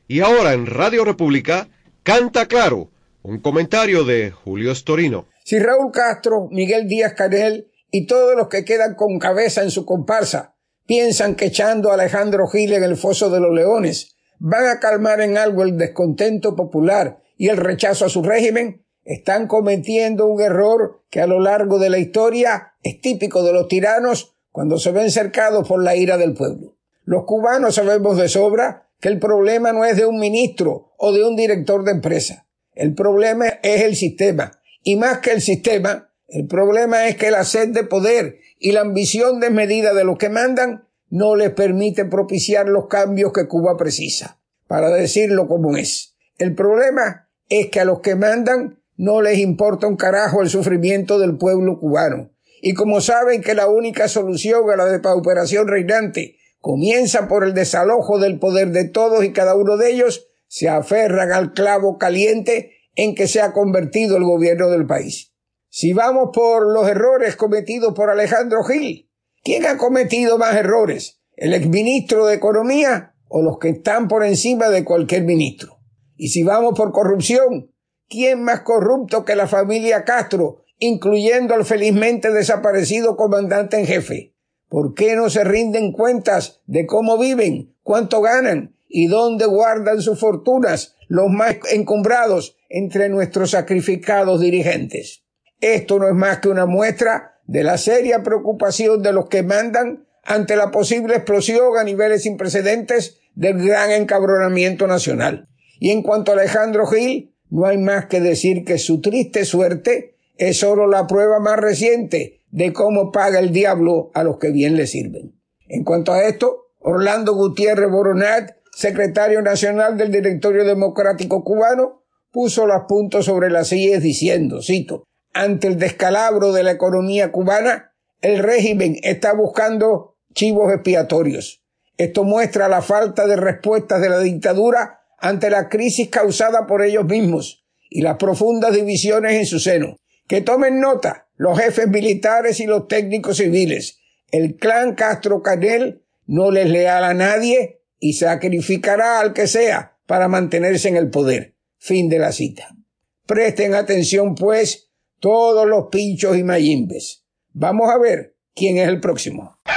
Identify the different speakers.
Speaker 1: Y ahora en Radio República, Canta Claro, un comentario de Julio Storino.
Speaker 2: Si Raúl Castro, Miguel Díaz-Canel y todos los que quedan con cabeza en su comparsa piensan que echando a Alejandro Gil en el foso de los leones van a calmar en algo el descontento popular y el rechazo a su régimen, están cometiendo un error que a lo largo de la historia es típico de los tiranos cuando se ven cercados por la ira del pueblo. Los cubanos sabemos de sobra que el problema no es de un ministro o de un director de empresa. El problema es el sistema. Y más que el sistema, el problema es que la sed de poder y la ambición desmedida de los que mandan no les permite propiciar los cambios que Cuba precisa. Para decirlo como es, el problema es que a los que mandan no les importa un carajo el sufrimiento del pueblo cubano. Y como saben que la única solución a la depauperación reinante comienza por el desalojo del poder de todos y cada uno de ellos, se aferran al clavo caliente en que se ha convertido el gobierno del país. Si vamos por los errores cometidos por Alejandro Gil, ¿quién ha cometido más errores? ¿El exministro de Economía o los que están por encima de cualquier ministro? Y si vamos por corrupción, ¿quién más corrupto que la familia Castro, incluyendo al felizmente desaparecido comandante en jefe? ¿Por qué no se rinden cuentas de cómo viven, cuánto ganan y dónde guardan sus fortunas los más encumbrados entre nuestros sacrificados dirigentes? Esto no es más que una muestra de la seria preocupación de los que mandan ante la posible explosión a niveles sin precedentes del gran encabronamiento nacional. Y en cuanto a Alejandro Gil, no hay más que decir que su triste suerte es solo la prueba más reciente de cómo paga el diablo a los que bien le sirven. En cuanto a esto, Orlando Gutiérrez Boronat, secretario nacional del Directorio Democrático Cubano, puso los puntos sobre las sillas diciendo, cito, ante el descalabro de la economía cubana, el régimen está buscando chivos expiatorios. Esto muestra la falta de respuestas de la dictadura ante la crisis causada por ellos mismos y las profundas divisiones en su seno. Que tomen nota los jefes militares y los técnicos civiles. El clan Castro-Canel no les leal a nadie y sacrificará al que sea para mantenerse en el poder. Fin de la cita. Presten atención, pues, todos los pinchos y mayimbes. Vamos a ver quién es el próximo.